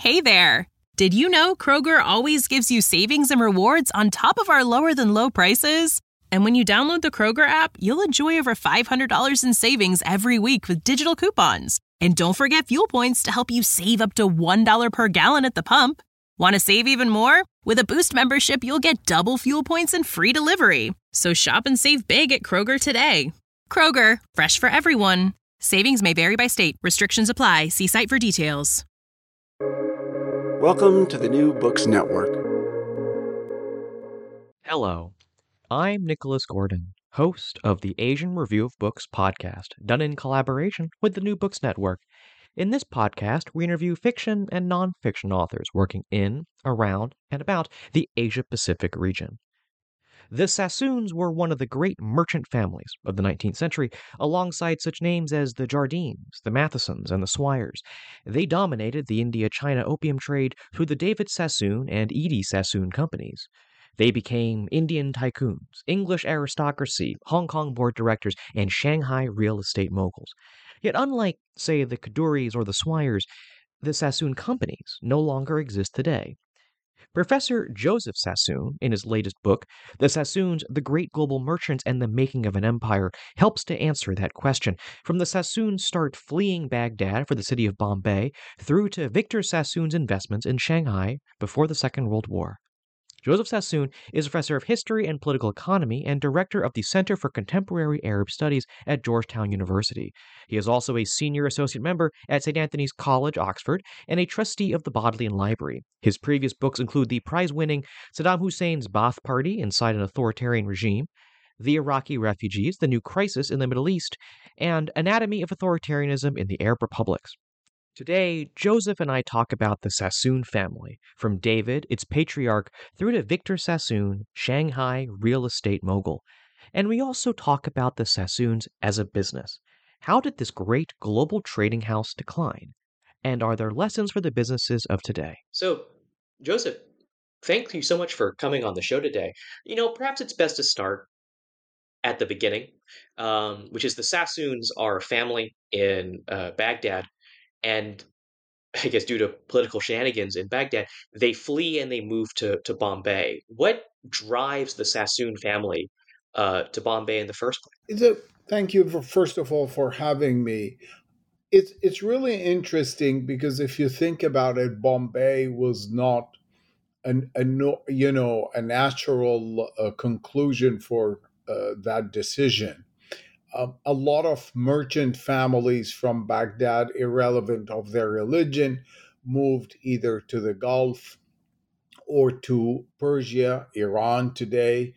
Hey there! Did you know Kroger always gives you savings and rewards on top of our lower than low prices? And when you download the Kroger app, you'll enjoy over $500 in savings every week with digital coupons. And don't forget fuel points to help you save up to $1 per gallon at the pump. Want to save even more? With a Boost membership, you'll get double fuel points and free delivery. So shop and save big at Kroger today. Kroger, fresh for everyone. Savings may vary by state. Restrictions apply. See site for details. Welcome to the New Books Network. Hello, I'm Nicholas Gordon, host of the Asian Review of Books podcast, done in collaboration with the New Books Network. In this podcast, we interview fiction and nonfiction authors working in, around, and about the Asia-Pacific region. The Sassoons were one of the great merchant families of the 19th century, alongside such names as the Jardines, the Mathesons, and the Swyers. They dominated the India-China opium trade through the David Sassoon and Edie Sassoon companies. They became Indian tycoons, English aristocracy, Hong Kong board directors, and Shanghai real estate moguls. Yet unlike, say, the Kaduris or the Swyers, the Sassoon companies no longer exist today. Professor Joseph Sassoon, in his latest book, The Sassoons, The Great Global Merchants and the Making of an Empire, helps to answer that question, from the Sassoons' start fleeing Baghdad for the city of Bombay, through to Victor Sassoon's investments in Shanghai before the Second World War. Joseph Sassoon is professor of history and political economy and director of the Center for Contemporary Arab Studies at Georgetown University. He is also a senior associate member at St. Anthony's College, Oxford, and a trustee of the Bodleian Library. His previous books include the prize-winning Saddam Hussein's Ba'ath Party Inside an Authoritarian Regime, The Iraqi Refugees, The New Crisis in the Middle East, and Anatomy of Authoritarianism in the Arab Republics. Today, Joseph and I talk about the Sassoon family, from David, its patriarch, through to Victor Sassoon, Shanghai real estate mogul. And we also talk about the Sassoons as a business. How did this great global trading house decline? And are there lessons for the businesses of today? So, Joseph, thank you so much for coming on the show today. Perhaps it's best to start at the beginning, which is the Sassoons are a family in Baghdad. And I guess due to political shenanigans in Baghdad, they flee and they move to Bombay. What drives the Sassoon family to Bombay in the first place? Thank you first of all for having me. It's really interesting because if you think about it, Bombay was not a natural conclusion for that decision. A lot of merchant families from Baghdad, irrelevant of their religion, moved either to the Gulf or to Persia, Iran today,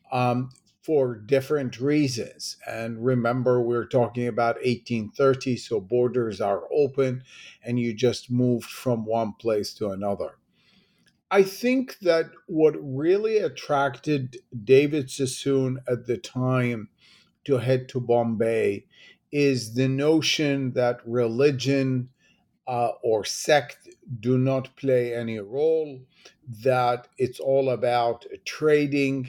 for different reasons. And remember, we're talking about 1830, so borders are open and you just moved from one place to another. I think that what really attracted David Sassoon at the time to head to Bombay is the notion that religion or sect do not play any role, that it's all about trading,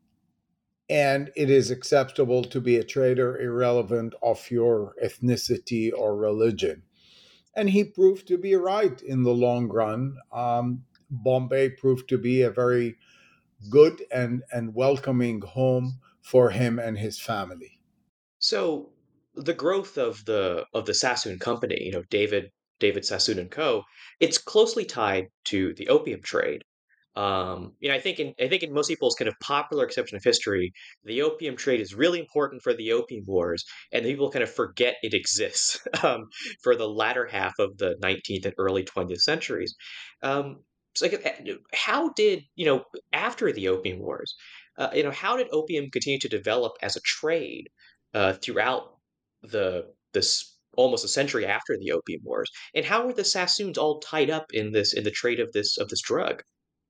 and it is acceptable to be a trader irrelevant of your ethnicity or religion. And he proved to be right in the long run. Bombay proved to be a very good and welcoming home for him and his family. So the growth of the Sassoon company, David Sassoon and Co., it's closely tied to the opium trade. I think in most people's kind of popular conception of history, the opium trade is really important for the opium wars, and people kind of forget it exists for the latter half of the 19th and early 20th centuries. So, how did after the opium wars, how did opium continue to develop as a trade throughout this almost a century after the opium wars, and how were the Sassoons all tied up in the trade of this drug?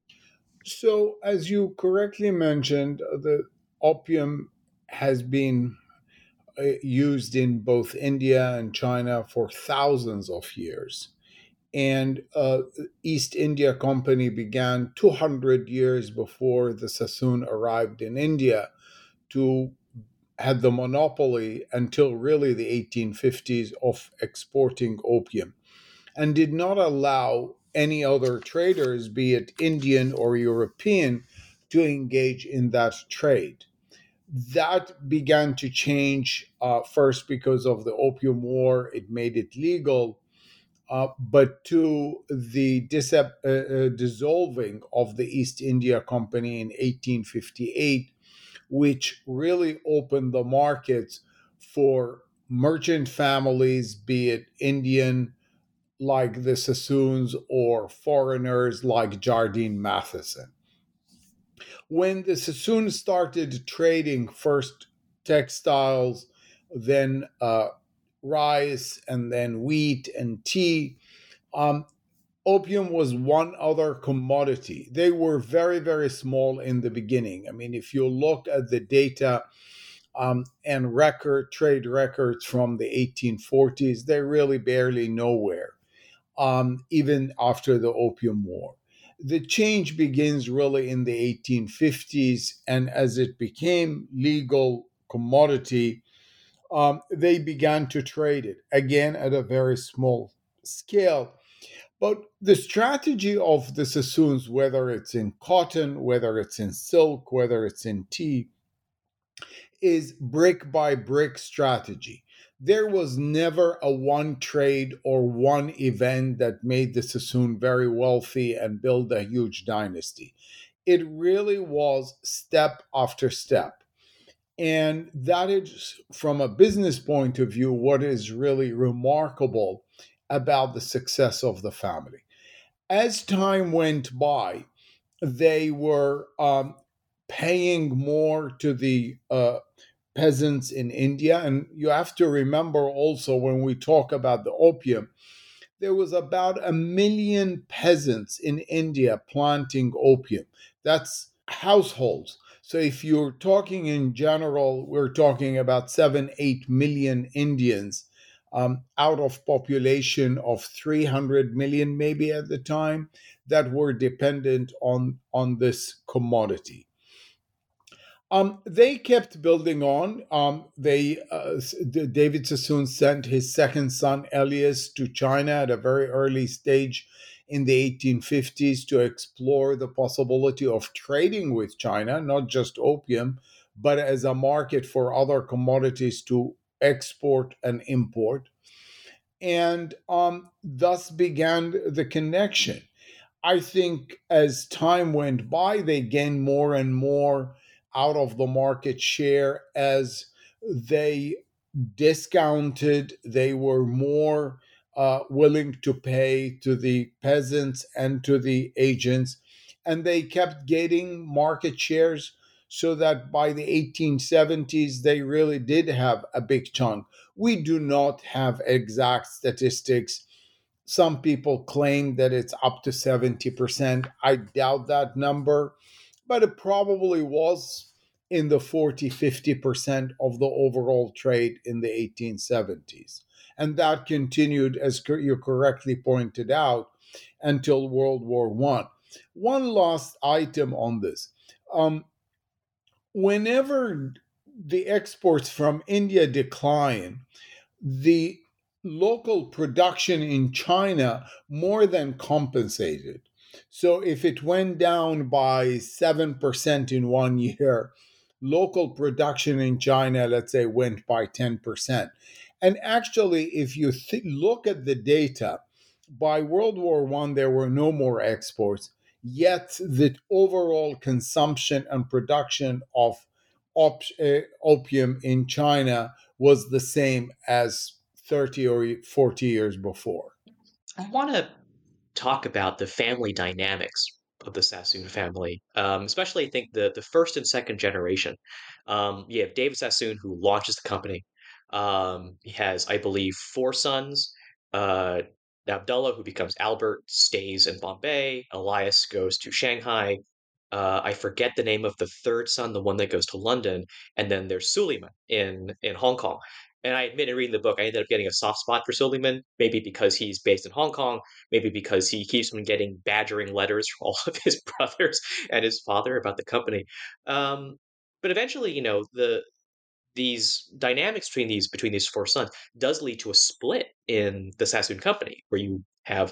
So, as you correctly mentioned, the opium has been used in both India and China for thousands of years. And East India Company began 200 years before the Sassoon arrived in India to had the monopoly until really the 1850s of exporting opium, and did not allow any other traders, be it Indian or European, to engage in that trade. That began to change first because of the Opium War. It made it legal, but to the dissolving of the East India Company in 1858, which really opened the markets for merchant families, be it Indian like the Sassoons or foreigners like Jardine Matheson. When the Sassoons started trading first textiles, then rice, and then wheat and tea, um, opium was one other commodity. They were very, very small in the beginning. I mean, if you look at the data and trade records from the 1840s, they're really barely nowhere, even after the Opium War. The change begins really in the 1850s, and as it became legal commodity, they began to trade it again at a very small scale. But the strategy of the Sassoons, whether it's in cotton, whether it's in silk, whether it's in tea, is brick by brick strategy. There was never a one trade or one event that made the Sassoon very wealthy and build a huge dynasty. It really was step after step. And that is, from a business point of view, what is really remarkable about the success of the family. As time went by, they were paying more to the peasants in India. And you have to remember also, when we talk about the opium, there was about 1 million peasants in India planting opium. That's households. So if you're talking in general, we're talking about 7, 8 million Indians out of population of 300 million, maybe at the time, that were dependent on this commodity. They kept building on. David Sassoon sent his second son Elias to China at a very early stage in the 1850s to explore the possibility of trading with China, not just opium, but as a market for other commodities to export and import. And thus began the connection. I think as time went by, they gained more and more out of the market share as they discounted, they were more willing to pay to the peasants and to the agents, and they kept getting market shares so that by the 1870s, they really did have a big chunk. We do not have exact statistics. Some people claim that it's up to 70%. I doubt that number, but it probably was in the 40-50% of the overall trade in the 1870s. And that continued, as you correctly pointed out, until World War I. One last item on this. Whenever the exports from India decline, the local production in China more than compensated. So if it went down by 7% in one year, local production in China, let's say, went by 10%. And actually, if you look at the data, by World War I, there were no more exports, yet the overall consumption and production of opium in China was the same as 30 or 40 years before. I want to talk about the family dynamics of the Sassoon family, especially I think the first and second generation. You have David Sassoon, who launches the company. He has, I believe, four sons. Uh, Abdullah, who becomes Albert, stays in Bombay. Elias goes to Shanghai. I forget the name of the third son, the one that goes to London, and then there's Suleiman in Hong Kong. And I admit in reading the book, I ended up getting a soft spot for Suleiman, maybe because he's based in Hong Kong, maybe because he keeps on getting badgering letters from all of his brothers and his father about the company. Um, but eventually, these dynamics between these four sons does lead to a split in the Sassoon company, where you have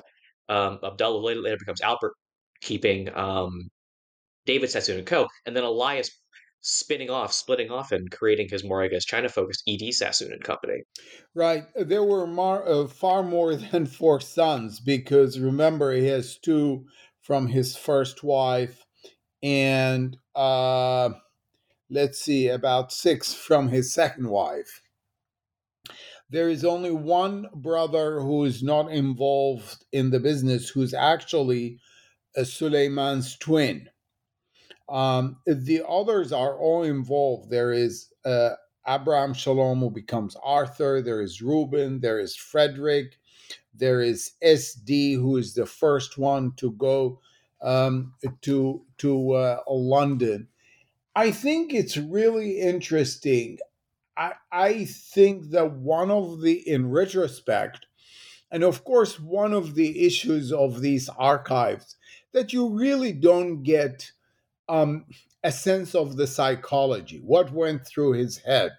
Abdullah later becomes Albert, keeping David Sassoon and Co. And then Elias splitting off and creating his more, I guess, China-focused ED Sassoon and Company. Right. There were far more than four sons because remember, he has two from his first wife and let's see, about six from his second wife. There is only one brother who is not involved in the business, who's actually Suleiman's twin. The others are all involved. There is Abraham Shalom, who becomes Arthur. There is Reuben. There is Frederick. There is SD, who is the first one to go to London. I think it's really interesting. I think that in retrospect, and of course, one of the issues of these archives, that you really don't get a sense of the psychology, what went through his head.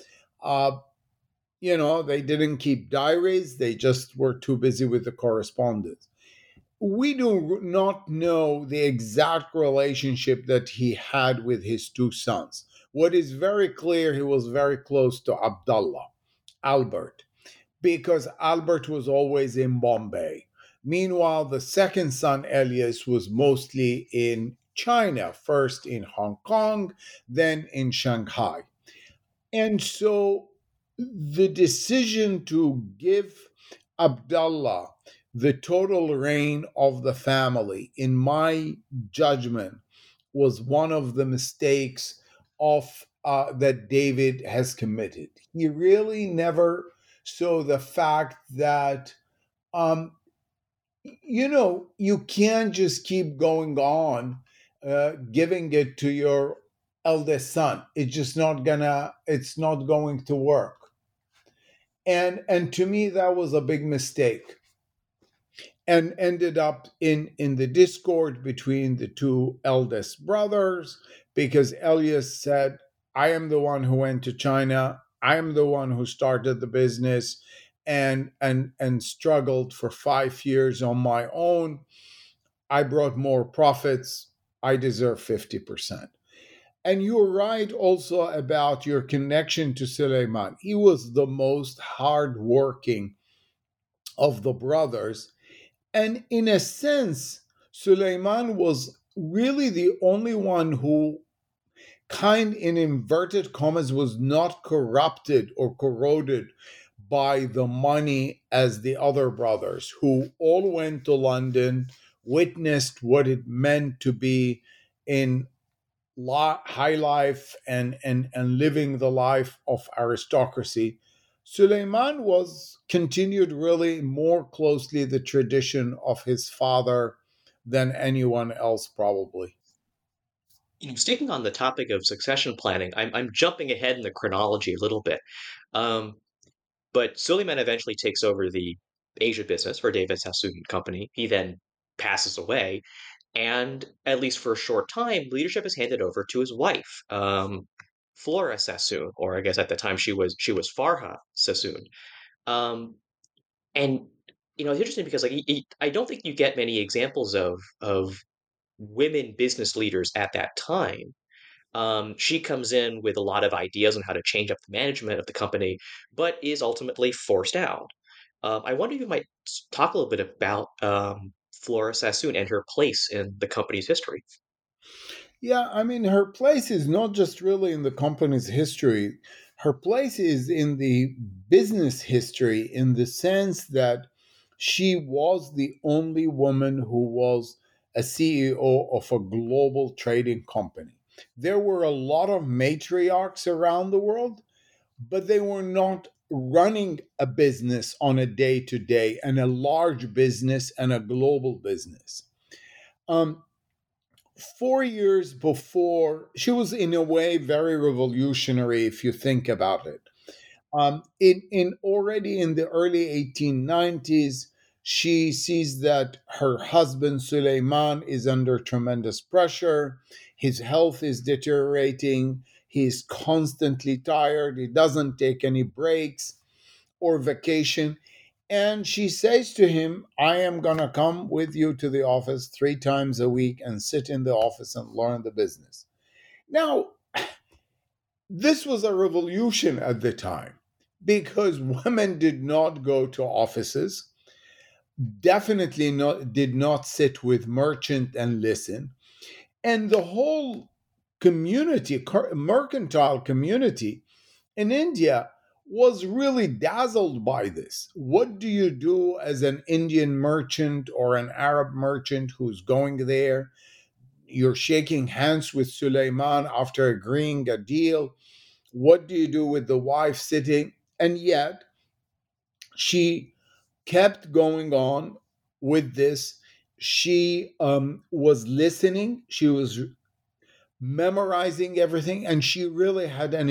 They didn't keep diaries, they just were too busy with the correspondence. We do not know the exact relationship that he had with his two sons. What is very clear, he was very close to Albert, because Albert was always in Bombay. Meanwhile, the second son, Elias, was mostly in China, first in Hong Kong, then in Shanghai. And so the decision to give Abdullah the total reign of the family, in my judgment, was one of the mistakes that David has committed. He really never saw the fact that, you can't just keep going on giving it to your eldest son. It's not going to work. And to me, that was a big mistake, and ended up in the discord between the two eldest brothers, because Elias said, I am the one who went to China, I am the one who started the business and struggled for 5 years on my own. I brought more profits, I deserve 50%. And you're right also about your connection to Suleiman. He was the most hardworking of the brothers. And in a sense, Suleiman was really the only one who, in inverted commas, was not corrupted or corroded by the money as the other brothers, who all went to London, witnessed what it meant to be in high life and living the life of aristocracy. Suleiman continued really more closely the tradition of his father than anyone else, probably. Sticking on the topic of succession planning, I'm jumping ahead in the chronology a little bit. But Suleiman eventually takes over the Asia business for David Sassoon Company. He then passes away, and at least for a short time, leadership is handed over to his wife, Flora Sassoon, or I guess at the time she was Farha Sassoon. And it's interesting because I don't think you get many examples of women business leaders at that time. She comes in with a lot of ideas on how to change up the management of the company, but is ultimately forced out. I wonder if you might talk a little bit about Flora Sassoon and her place in the company's history. Yeah, I mean, her place is not just really in the company's history. Her place is in the business history, in the sense that she was the only woman who was a CEO of a global trading company. There were a lot of matriarchs around the world, but they were not running a business on a day to day, and a large business and a global business. 4 years before, she was in a way very revolutionary if you think about it. Already in the early 1890s, she sees that her husband Suleiman is under tremendous pressure. His health is deteriorating. He's constantly tired. He doesn't take any breaks or vacation. And she says to him, I am going to come with you to the office 3 times a week and sit in the office and learn the business. Now, this was a revolution at the time because women did not go to offices, definitely did not sit with merchant and listen. And the whole community, mercantile community in India, was really dazzled by this. What do you do as an Indian merchant or an Arab merchant who's going there? You're shaking hands with Suleiman after agreeing a deal. What do you do with the wife sitting? And yet, she kept going on with this. She was listening. She was memorizing everything, and she really had an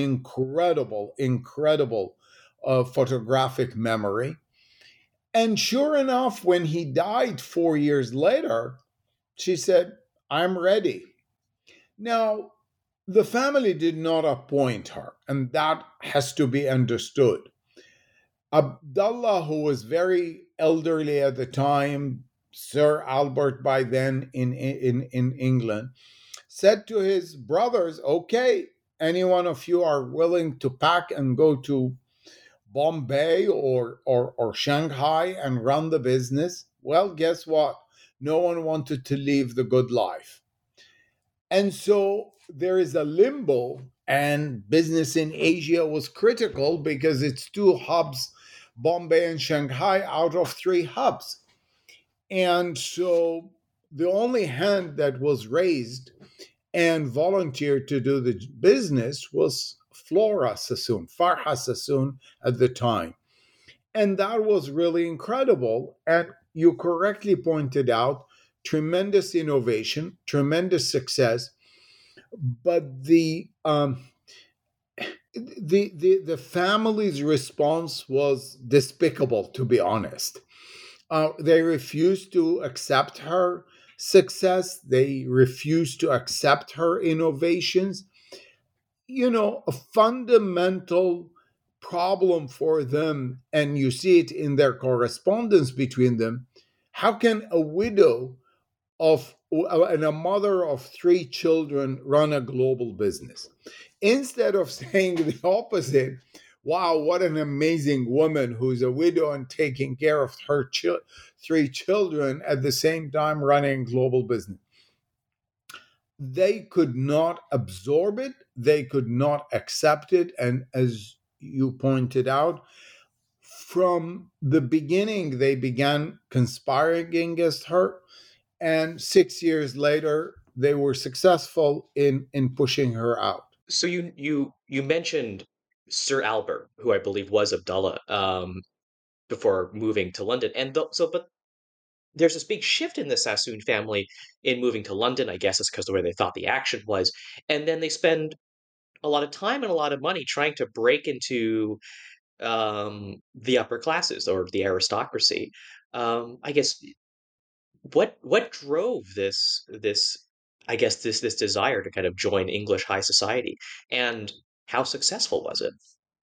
incredible photographic memory. And sure enough, when he died 4 years later, she said, I'm ready. Now, the family did not appoint her, and that has to be understood. Abdullah, who was very elderly at the time, Sir Albert by then in England, said to his brothers, okay, any one of you are willing to pack and go to Bombay or Shanghai and run the business? Well, guess what? No one wanted to leave the good life. And so there is a limbo, and business in Asia was critical because it's 2 hubs, Bombay and Shanghai, out of 3 hubs. And so the only hand that was raised and volunteered to do the business was Farha Sassoon at the time. And that was really incredible. And you correctly pointed out tremendous innovation, tremendous success. But the family's response was despicable, to be honest. They refused to accept her success. They refused to accept her innovations. A fundamental problem for them, and you see it in their correspondence between them. How can a widow and a mother of 3 children run a global business? Instead of saying the opposite, wow, what an amazing woman who's a widow and taking care of her 3 children at the same time running global business. They could not absorb it. They could not accept it. And as you pointed out, from the beginning, they began conspiring against her. And 6 years later, they were successful in pushing her out. So you mentioned Sir Albert, who I believe was Abdullah, before moving to London, and but there's this big shift in the Sassoon family in moving to London. I guess it's because the way they thought the action was, and then they spend a lot of time and a lot of money trying to break into the upper classes or the aristocracy. I guess what drove this I guess this desire to kind of join English high society, and how successful was it?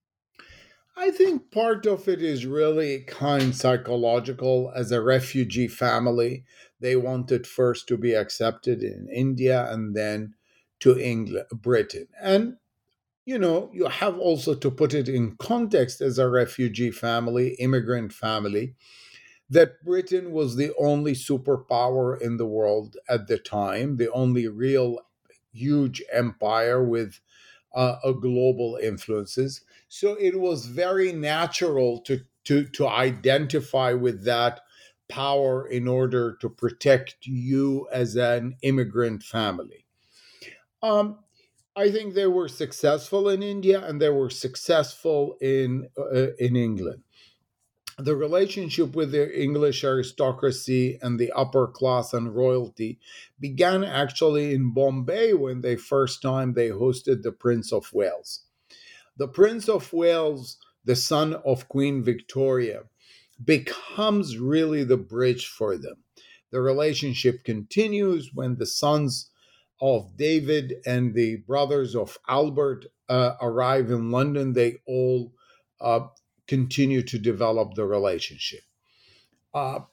I think part of it is really kind psychological. As a refugee family, they wanted first to be accepted in India and then to England, Britain. And you have also to put it in context as a refugee family, immigrant family, that Britain was the only superpower in the world at the time, the only real huge empire with a global influences. So it was very natural to identify with that power in order to protect you as an immigrant family. Um, I think they were successful in India and they were successful in England. The relationship with the English aristocracy and the upper class and royalty began actually in Bombay when they hosted the Prince of Wales. The Prince of Wales, the son of Queen Victoria, becomes really the bridge for them. The relationship continues when the sons of David and the brothers of Albert arrive in London. They all continue to develop the relationship. Uh,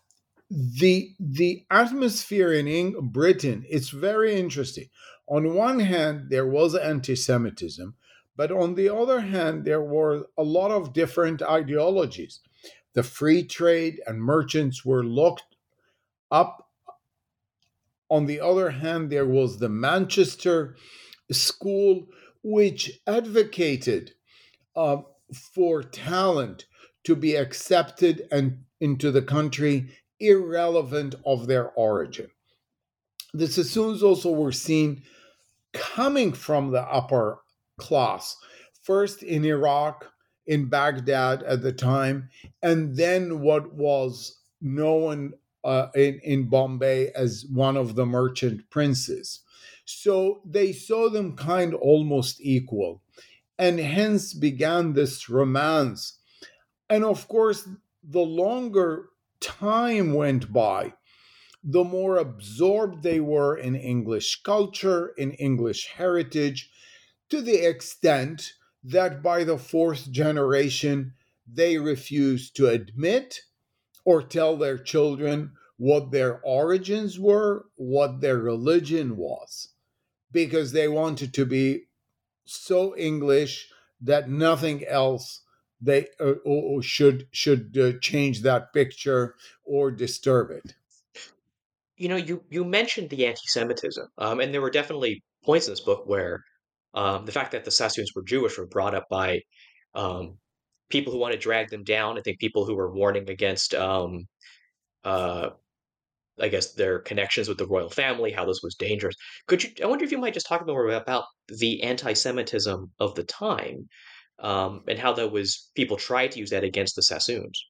the atmosphere in Britain, it's very interesting. On one hand, there was anti-Semitism, but on the other hand, there were a lot of different ideologies. The free trade and merchants were looked up. On the other hand, there was the Manchester School, which advocated uh, for talent to be accepted and into the country, irrelevant of their origin. The Sassoons also were seen coming from the upper class, first in Iraq, in Baghdad at the time, and then what was known in Bombay as one of the merchant princes. So they saw them kind almost equal, and hence began this romance. And of course, the longer time went by, the more absorbed they were in English culture, in English heritage, to the extent that by the fourth generation, they refused to admit or tell their children what their origins were, what their religion was, because they wanted to be so English that nothing else they should change that picture or disturb it. You mentioned the anti-Semitism, and there were definitely points in this book where the fact that the Sassoons were Jewish were brought up by um, people who want to drag them down. I think people who were warning against, uh, I guess, their connections with the royal family, how this was dangerous. I wonder if you might just talk more about the anti-Semitism of the time, and how that was people tried to use that against the Sassoons.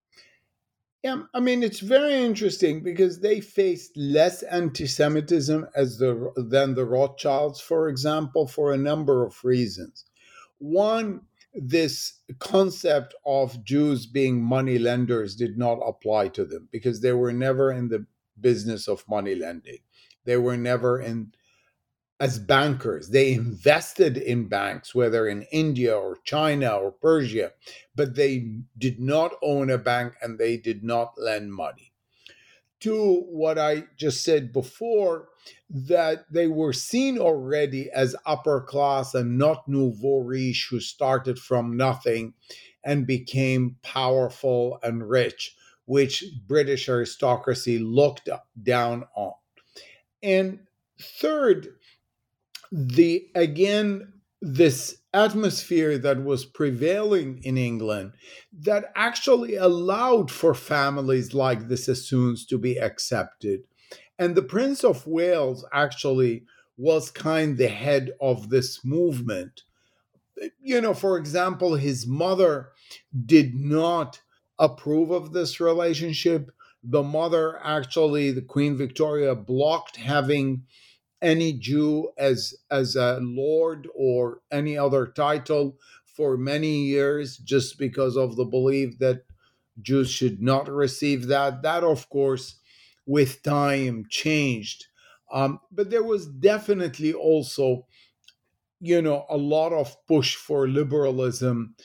Yeah, I mean it's very interesting because they faced less anti-Semitism than the Rothschilds, for example, for a number of reasons. One, this concept of Jews being money lenders did not apply to them because they were never in the business of money lending. They were never in as bankers. They invested in banks, whether in India or China or Persia, but they did not own a bank and they did not lend money. To what I just said before, that they were seen already as upper class and not nouveau riche who started from nothing and became powerful and rich, which British aristocracy looked down on. And third, the again this atmosphere that was prevailing in England that actually allowed for families like the Sassoons to be accepted. And the Prince of Wales actually was kind the head of this movement. For example, his mother did not approve of this relationship. The mother, actually, the Queen Victoria, blocked having any Jew as a lord or any other title for many years, just because of the belief that Jews should not receive that. That, of course, with time changed. But there was definitely also, a lot of push for liberalism,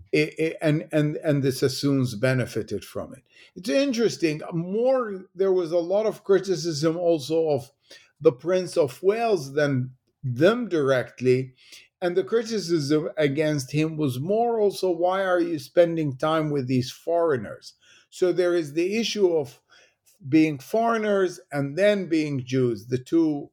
and the Sassoons benefited from it. It's interesting. There was a lot of criticism also of the Prince of Wales than them directly, and the criticism against him was more also, why are you spending time with these foreigners? So there is the issue of being foreigners and then being Jews. The two,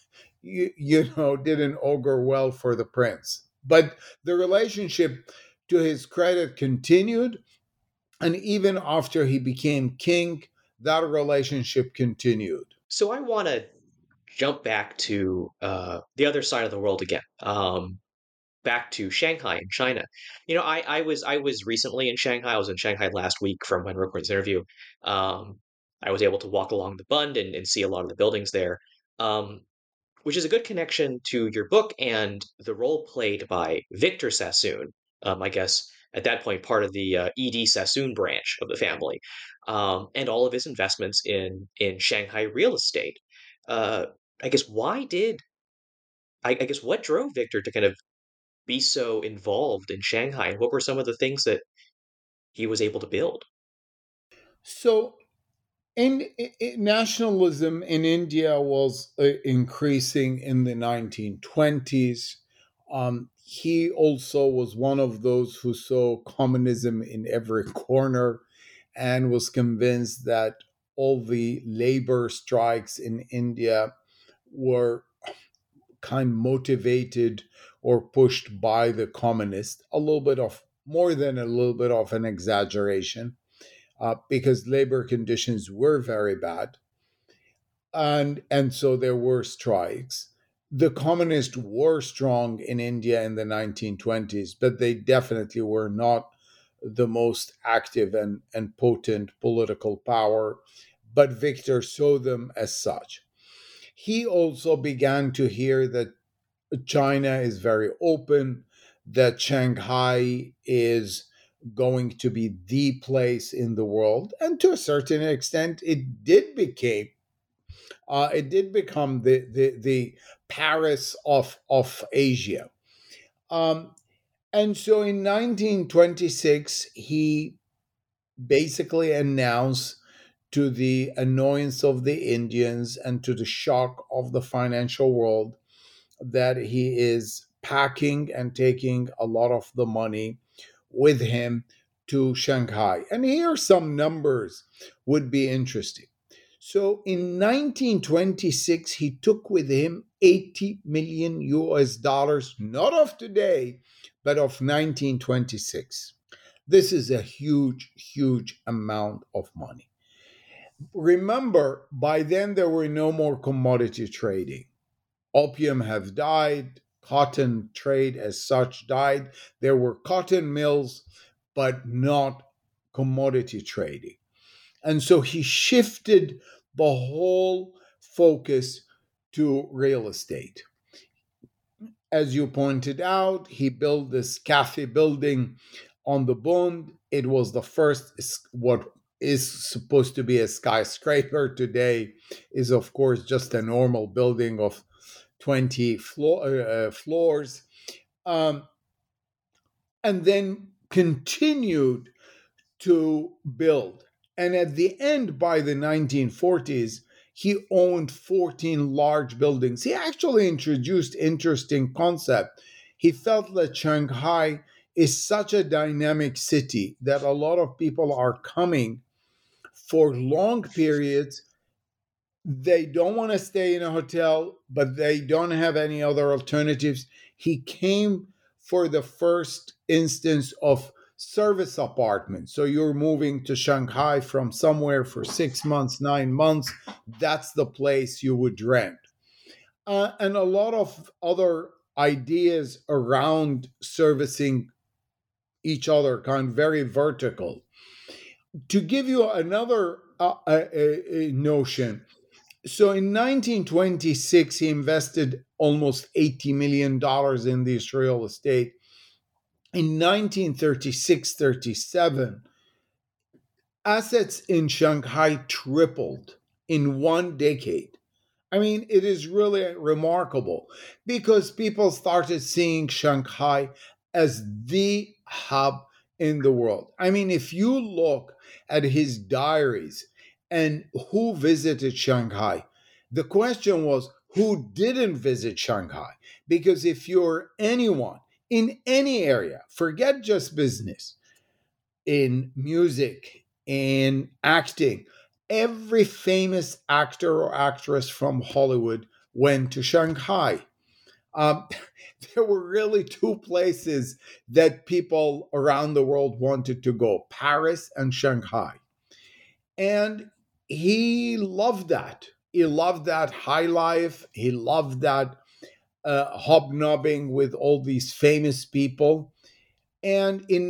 didn't augur well for the prince. But the relationship, to his credit, continued. And even after he became king, that relationship continued. So I want to jump back to the other side of the world again, back to Shanghai in China. I was recently in Shanghai. I was in Shanghai last week from when I recorded this interview. Um, I was able to walk along the Bund and see a lot of the buildings there, um, which is a good connection to your book and the role played by Victor Sassoon. I guess at that point part of the E.D. Sassoon branch of the family, and all of his investments in Shanghai real estate. Uh, I guess I guess what drove Victor to kind of be so involved in Shanghai, and what were some of the things that he was able to build. So, nationalism in India was increasing in the 1920s. He also was one of those who saw communism in every corner and was convinced that all the labor strikes in India were kind of motivated or pushed by the communists. A little bit of more than a little bit of an exaggeration, because labor conditions were very bad, and so there were strikes. The communists were strong in India in the 1920s, but they definitely were not the most active and potent political power. But Victor saw them as such. He also began to hear that China is very open, that Shanghai is going to be the place in the world, and to a certain extent, it did become the Paris of Asia. Um, and so in 1926, he basically announced, to the annoyance of the Indians and to the shock of the financial world, that he is packing and taking a lot of the money with him to Shanghai. And here some numbers would be interesting. So in 1926, he took with him 80 million US dollars, not of today, but of 1926. This is a huge, huge amount of money. Remember, by then there were no more commodity trading. Opium have died, cotton trade as such died. There were cotton mills, but not commodity trading. And so he shifted the whole focus to real estate. As you pointed out, he built this cafe building on the Bund. It was the first, what is supposed to be a skyscraper today is, of course, just a normal building of 20 floors, and then continued to build. And at the end, by the 1940s, he owned 14 large buildings. He actually introduced interesting concept. He felt that Shanghai is such a dynamic city that a lot of people are coming for long periods. They don't want to stay in a hotel, but they don't have any other alternatives. He came for the first instance of service apartments. So you're moving to Shanghai from somewhere for 6 months, 9 months. That's the place you would rent. And a lot of other ideas around servicing each other, kind of very vertical. To give you another notion, so in 1926, he invested almost $80 million in this real estate. In 1936-37, assets in Shanghai tripled in 1 decade. I mean, it is really remarkable because people started seeing Shanghai as the hub in the world. I mean, if you look at his diaries and who visited Shanghai, the question was who didn't visit Shanghai? Because if you're anyone in any area, forget just business, in music, in acting, every famous actor or actress from Hollywood went to Shanghai. Um, there were really two places that people around the world wanted to go: Paris and Shanghai. And he loved that. He loved that high life. He loved that hobnobbing with all these famous people. And in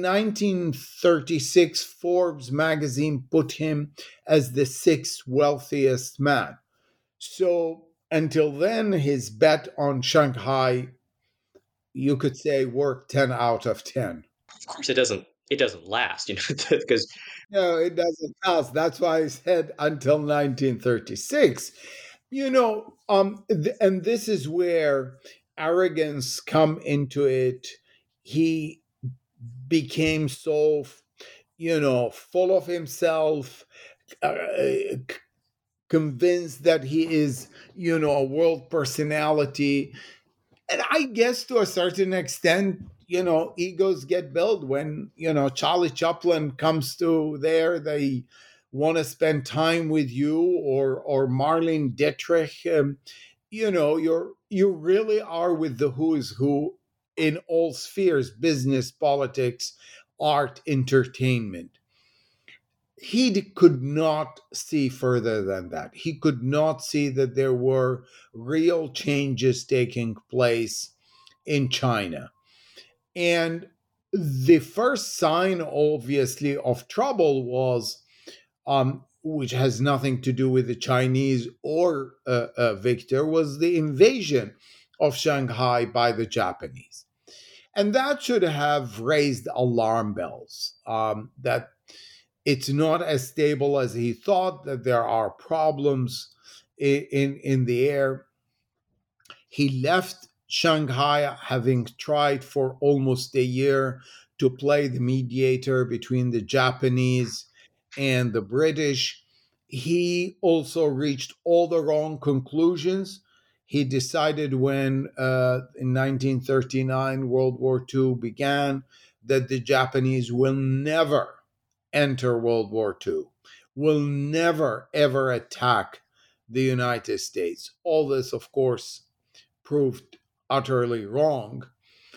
1936, Forbes magazine put him as the sixth wealthiest man. So until then, his bet on Shanghai, you could say, worked 10 out of 10. Of course, it doesn't last, because No, it doesn't last. That's why I said until 1936. And this is where arrogance come into it. He became so full of himself, uh, convinced that he is, a world personality. And I guess to a certain extent, egos get built when, Charlie Chaplin comes to there, they want to spend time with you, or Marlene Dietrich. You really are with the who's who in all spheres: business, politics, art, entertainment. Could not see further than that. He could not see that there were real changes taking place in China. And the first sign, obviously, of trouble was, which has nothing to do with the Chinese or Victor, was the invasion of Shanghai by the Japanese. And that should have raised alarm bells, that it's not as stable as he thought, that there are problems in the air. He left Shanghai having tried for almost a year to play the mediator between the Japanese and the British. He also reached all the wrong conclusions. He decided when, in 1939, World War II began, that the Japanese will never enter World War II, will never, ever attack the United States. All this, of course, proved utterly wrong.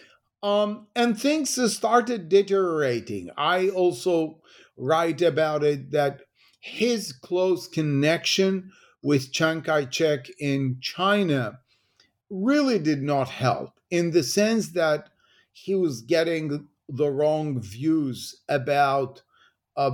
And things started deteriorating. I also write about it that his close connection with Chiang Kai shek in China really did not help, in the sense that he was getting the wrong views about uh,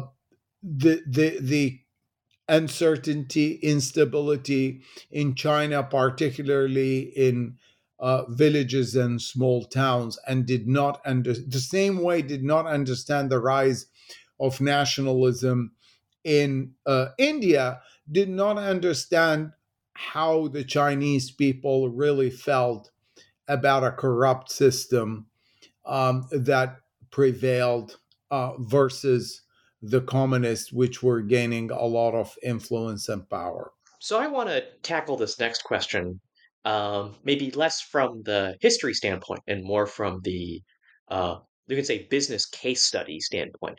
the uncertainty, instability in China, particularly in villages and small towns, and did not the same way did not understand the rise of nationalism in India, did not understand how the Chinese people really felt about a corrupt system that prevailed versus the communists, which were gaining a lot of influence and power. So I want to tackle this next question, maybe less from the history standpoint and more from the, you could say, business case study standpoint.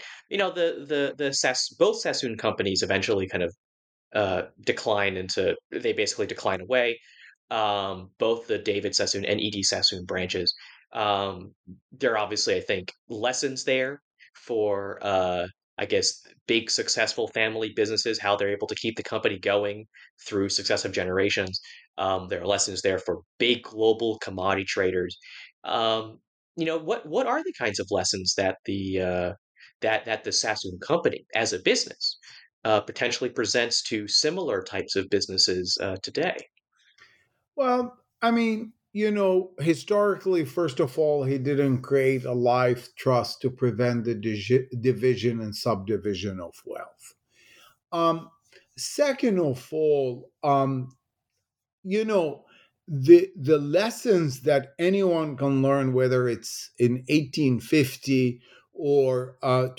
Both Sassoon companies eventually kind of they basically decline away. Both the David Sassoon and E.D. Sassoon branches. There are obviously, I think, lessons there for, I guess, big successful family businesses, how they're able to keep the company going through successive generations. There are lessons there for big global commodity traders. What are the kinds of lessons that the Sassoon company as a business potentially presents to similar types of businesses today? Well, I mean, historically, first of all, he didn't create a life trust to prevent the division and subdivision of wealth. Um, Second of all, you know, the lessons that anyone can learn, whether it's in 1850 or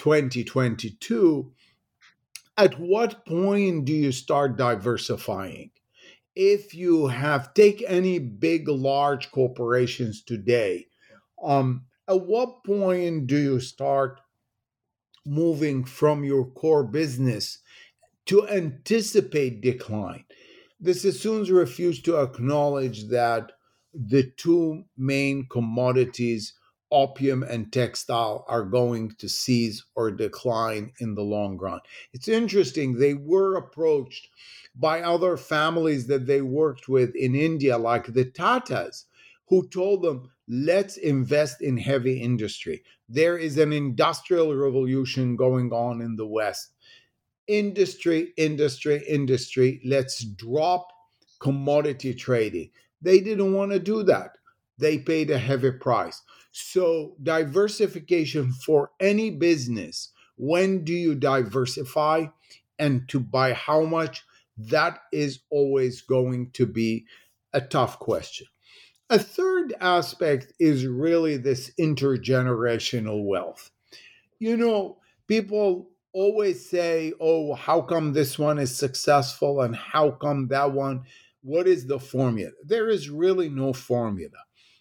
2022, at what point do you start diversifying? If you take any big, large corporations today, at what point do you start moving from your core business to anticipate decline? The Sassoons refuse to acknowledge that the two main commodities, opium and textile, are going to cease or decline in the long run. It's interesting, they were approached by other families that they worked with in India, like the Tatas, who told them, let's invest in heavy industry. There is an industrial revolution going on in the West. Industry, industry, industry. Let's drop commodity trading. They didn't want to do that. They paid a heavy price. So, diversification for any business, when do you diversify and to buy how much? That is always going to be a tough question. A third aspect is really this intergenerational wealth. You know, People always say, oh, how come this one is successful and how come that one? What is the formula? There is really no formula.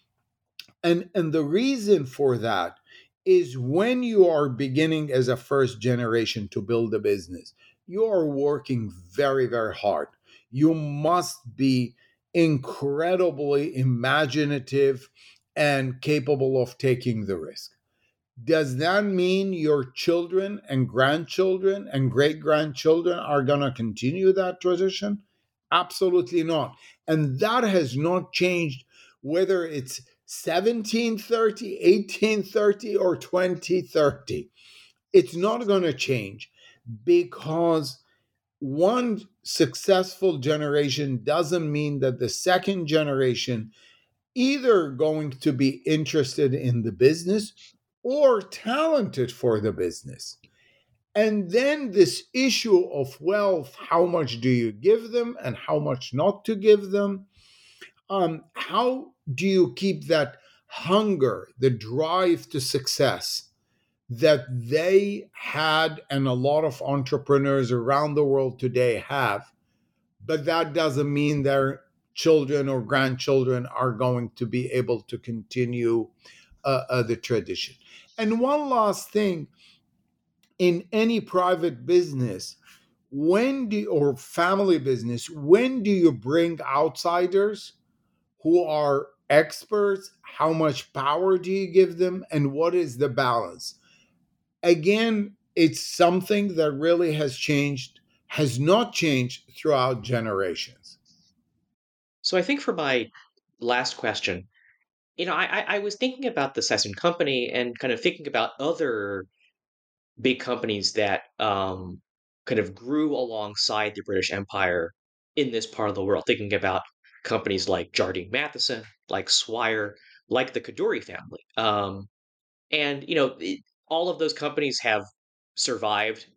And the reason for that is when you are beginning as a first generation to build a business, you are working very, very hard. You must be incredibly imaginative and capable of taking the risk. Does that mean your children and grandchildren and great grandchildren are going to continue that tradition? Absolutely not. And that has not changed whether it's 1730, 1830, or 2030. It's not going to change because one successful generation doesn't mean that the second generation either going to be interested in the business or talented for the business. And then this issue of wealth, how much do you give them and how much not to give them? How do you keep that hunger, the drive to success that they had and a lot of entrepreneurs around the world today have? But that doesn't mean their children or grandchildren are going to be able to continue the tradition. And one last thing, in any private business, or family business, when do you bring outsiders who are experts? How much power do you give them? And what is the balance? Again, it's something that really has not changed throughout generations. So I think for my last question, I was thinking about the Sassoon Company and kind of thinking about other big companies that kind of grew alongside the British Empire in this part of the world. Thinking about companies like Jardine Matheson, like Swire, like the Kadoorie family. And all of those companies have survived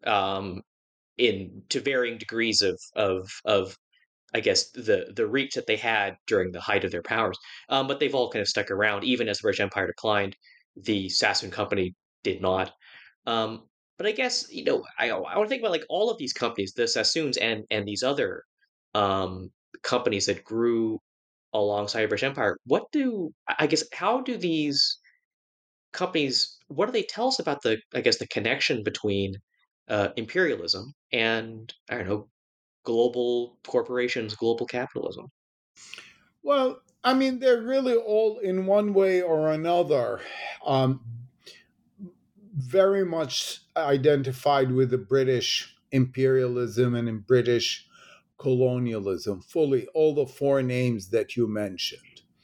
in to varying degrees of I guess the reach that they had during the height of their powers. But they've all kind of stuck around, even as the British Empire declined. The Sassoon Company did not. Um, but I guess I want to think about like all of these companies, the Sassoons and these other companies that grew alongside the British Empire. I guess how do these companies? What do they tell us about the connection between imperialism and I don't know global corporations, global capitalism? Well, I mean, they're really all in one way or another um, very much identified with the British imperialism and in British colonialism, fully, all the four names that you mentioned.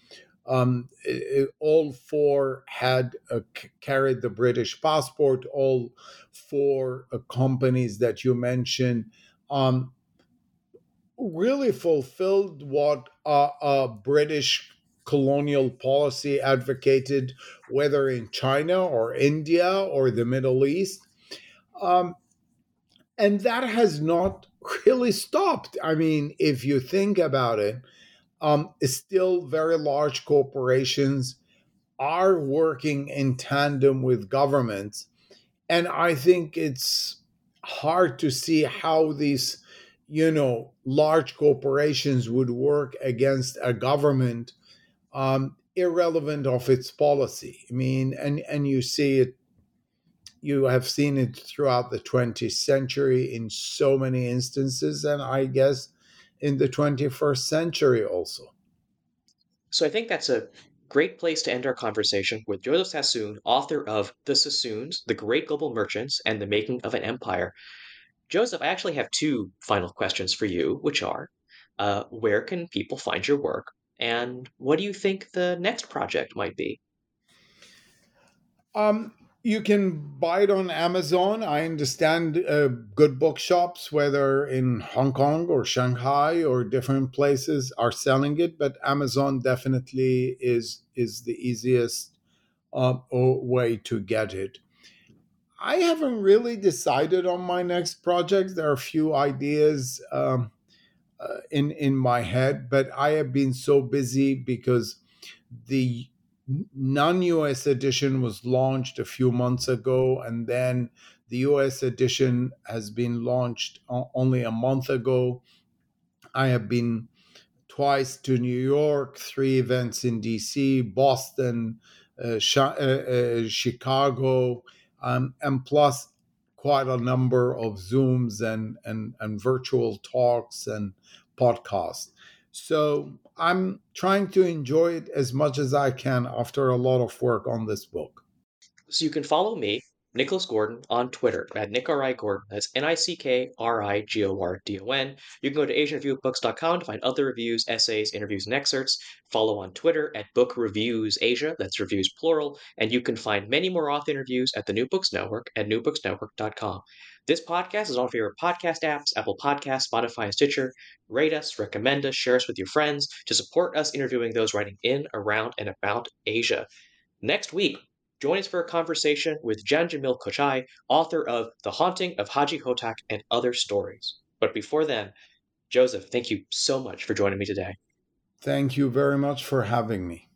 All four had carried the British passport. All four companies that you mentioned really fulfilled what British colonial policy advocated, whether in China or India or the Middle East. Um, and that has not really stopped. I mean, if you think about it, still very large corporations are working in tandem with governments. And I think it's hard to see how these, large corporations would work against a government irrelevant of its policy. I mean, and you see it, you have seen it throughout the 20th century in so many instances, and I guess in the 21st century also. So I think that's a great place to end our conversation with Joseph Sassoon, author of The Sassoons, The Great Global Merchants, and the Making of an Empire. Joseph, I actually have two final questions for you, which are where can people find your work? And what do you think the next project might be? Um, you can buy it on Amazon. I understand good bookshops, whether in Hong Kong or Shanghai or different places, are selling it. But Amazon definitely is the easiest way to get it. I haven't really decided on my next project. There are a few ideas in my head, but I have been so busy because the non-US edition was launched a few months ago, and then The US edition has been launched only a month ago. I have been twice to New York, 3 events in DC, Boston, Chicago, and plus quite a number of Zooms and virtual talks and podcasts. So I'm trying to enjoy it as much as I can after a lot of work on this book. So you can follow me, Nicholas Gordon, on Twitter at NickRIGordon. That's NickRigordon. You can go to AsianReviewBooks.com to find other reviews, essays, interviews, and excerpts. Follow on Twitter at Book Reviews Asia, that's reviews plural, and you can find many more author interviews at the New Books Network at newbooksnetwork.com. This podcast is on all favorite podcast apps, Apple Podcasts, Spotify, and Stitcher. Rate us, recommend us, share us with your friends to support us interviewing those writing in, around, and about Asia. Next week, join us for a conversation with Jan Jamil Kochai, author of The Haunting of Haji Hotak and Other Stories. But before then, Joseph, thank you so much for joining me today. Thank you very much for having me.